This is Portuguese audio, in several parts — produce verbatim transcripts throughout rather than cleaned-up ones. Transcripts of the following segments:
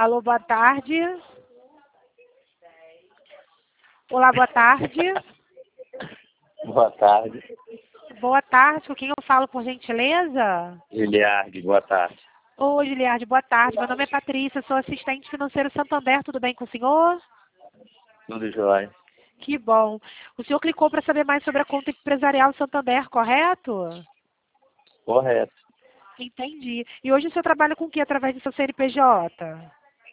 Alô, boa tarde. Olá, boa tarde. Boa tarde. Boa tarde, com quem eu falo, por gentileza? Giliardi, boa tarde. Oi, Giliardi, boa tarde. Meu nome é Patrícia, sou assistente financeiro Santander. Tudo bem com o senhor? Tudo jóia. Que bom. O senhor clicou para saber mais sobre a conta empresarial Santander, correto? Correto. Entendi. E hoje o senhor trabalha com o que através do seu C N P J?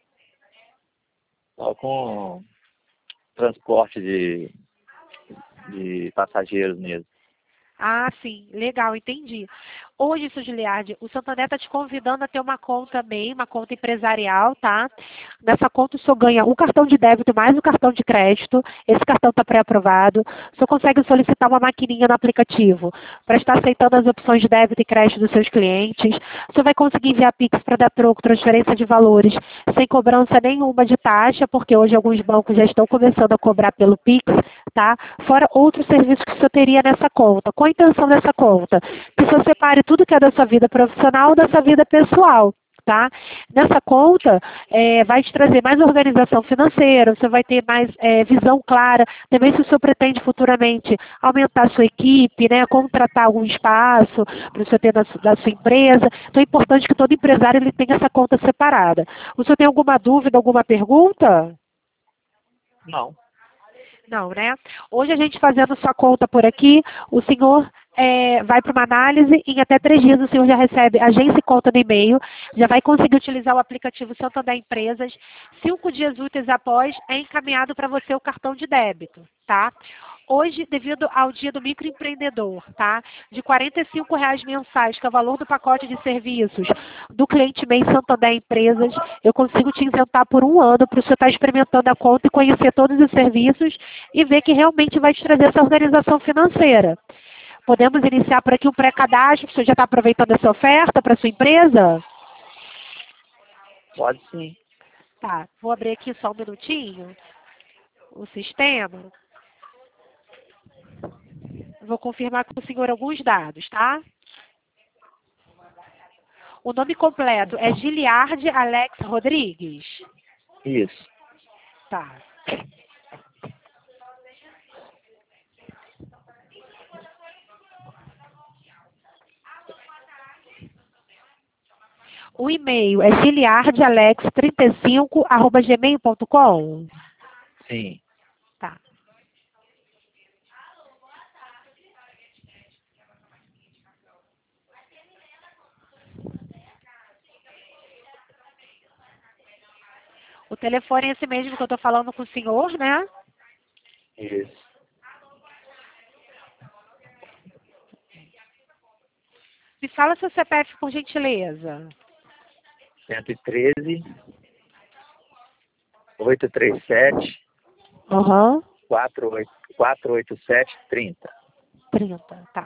Só com transporte de, de passageiros mesmo. Ah, sim, legal, entendi. Hoje, seu Giliardi, o Santander está te convidando a ter uma conta M E I, uma conta empresarial, tá? Nessa conta o senhor ganha um cartão de débito mais um cartão de crédito. Esse cartão está pré-aprovado. O senhor consegue solicitar uma maquininha no aplicativo para estar aceitando as opções de débito e crédito dos seus clientes. O senhor vai conseguir enviar Pix para dar troco, transferência de valores, sem cobrança nenhuma de taxa, porque hoje alguns bancos já estão começando a cobrar pelo Pix, tá? Fora outros serviços que o senhor teria nessa conta. Qual a intenção dessa conta? Que o senhor separe tudo que é da sua vida profissional da sua vida pessoal. Tá? Nessa conta, é, vai te trazer mais organização financeira, você vai ter mais é, visão clara, também se o senhor pretende futuramente aumentar a sua equipe, né, contratar algum espaço para o senhor ter da, da sua empresa. Então é importante que todo empresário ele tenha essa conta separada. O senhor tem alguma dúvida, alguma pergunta? Não. Não, né? Hoje a gente fazendo sua conta por aqui, o senhor é, vai para uma análise e em até três dias o senhor já recebe agência e conta no e-mail, já vai conseguir utilizar o aplicativo Santander Empresas. Cinco dias úteis após é encaminhado para você o cartão de débito, tá? Hoje, devido ao dia do microempreendedor, tá? De quarenta e cinco reais mensais, que é o valor do pacote de serviços do cliente M E I Santander Empresas, eu consigo te isentar por um ano para o senhor estar experimentando a conta e conhecer todos os serviços e ver que realmente vai te trazer essa organização financeira. Podemos iniciar por aqui um pré-cadastro, o senhor já está aproveitando essa oferta para a sua empresa? Pode sim. Tá, vou abrir aqui só um minutinho o sistema. Vou confirmar com o senhor alguns dados, tá? O nome completo é Giliardi Alex Rodrigues? Isso. Tá. O e-mail é giliardialex trinta e cinco arroba gmail ponto com? Sim. Tá. O telefone é esse mesmo que eu estou falando com o senhor, né? Isso. Me fala seu C P F, por gentileza. cento e treze, oitocentos e trinta e sete, Aham. quatrocentos e oitenta e sete, trinta. trinta, tá.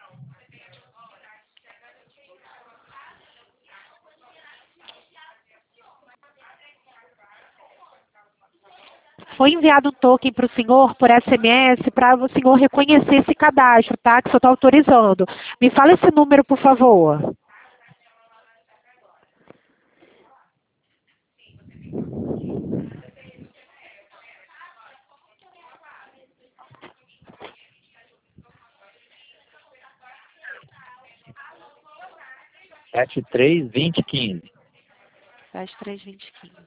Foi enviado um token para o senhor por S M S para o senhor reconhecer esse cadastro, tá? Que o senhor está autorizando. Me fala esse número, por favor. setenta e três, vinte, quinze. sete três vinte quinze.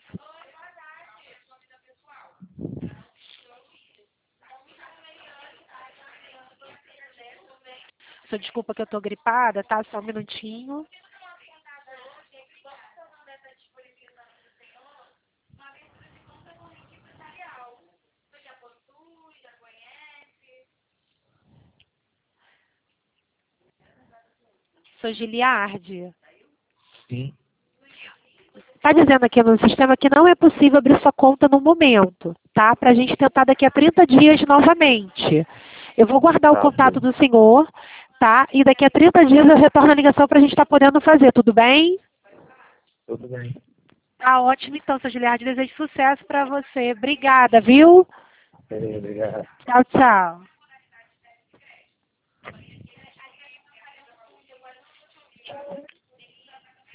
Só desculpa que eu tô gripada, tá? Só um minutinho. Sou Giliardi. Sim. Está dizendo aqui no sistema que não é possível abrir sua conta no momento, tá? Para a gente tentar daqui a trinta dias novamente. Eu vou guardar o Tá, contato ok. do senhor, tá? E daqui a trinta dias eu retorno a ligação para a gente estar podendo fazer, tudo bem? Tudo bem. Tá ótimo então, seu Giliardi. Desejo sucesso para você. Obrigada, viu? Beleza, obrigado. Tchau, tchau.